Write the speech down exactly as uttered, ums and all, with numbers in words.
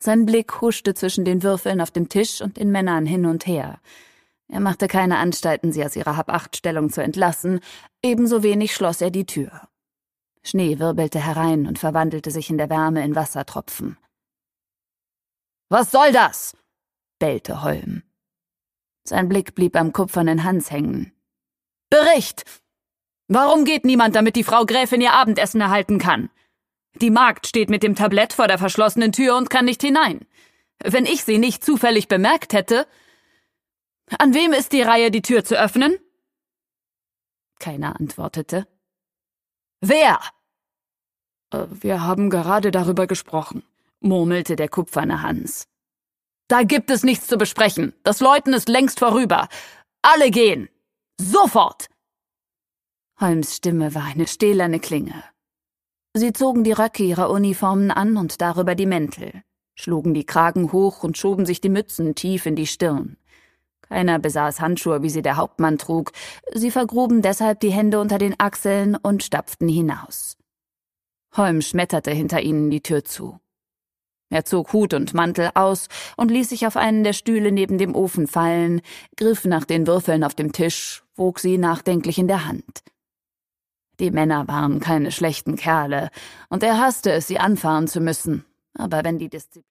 Sein Blick huschte zwischen den Würfeln auf dem Tisch und den Männern hin und her. Er machte keine Anstalten, sie aus ihrer Hab-Acht-Stellung zu entlassen, ebenso wenig schloss er die Tür. Schnee wirbelte herein und verwandelte sich in der Wärme in Wassertropfen. »Was soll das?« bellte Holm. Sein Blick blieb am kupfernen Hans hängen. »Bericht! Warum geht niemand, damit die Frau Gräfin ihr Abendessen erhalten kann? Die Magd steht mit dem Tablett vor der verschlossenen Tür und kann nicht hinein. Wenn ich sie nicht zufällig bemerkt hätte... An wem ist die Reihe, die Tür zu öffnen?« Keiner antwortete. »Wer?« »Wir haben gerade darüber gesprochen«, murmelte der kupferne Hans. »Da gibt es nichts zu besprechen. Das Läuten ist längst vorüber. Alle gehen! Sofort!« Holms Stimme war eine stählerne Klinge. Sie zogen die Röcke ihrer Uniformen an und darüber die Mäntel, schlugen die Kragen hoch und schoben sich die Mützen tief in die Stirn. Keiner besaß Handschuhe, wie sie der Hauptmann trug. Sie vergruben deshalb die Hände unter den Achseln und stapften hinaus. Holm schmetterte hinter ihnen die Tür zu. Er zog Hut und Mantel aus und ließ sich auf einen der Stühle neben dem Ofen fallen, griff nach den Würfeln auf dem Tisch, wog sie nachdenklich in der Hand. Die Männer waren keine schlechten Kerle, und er hasste es, sie anfahren zu müssen. Aber wenn die Disziplin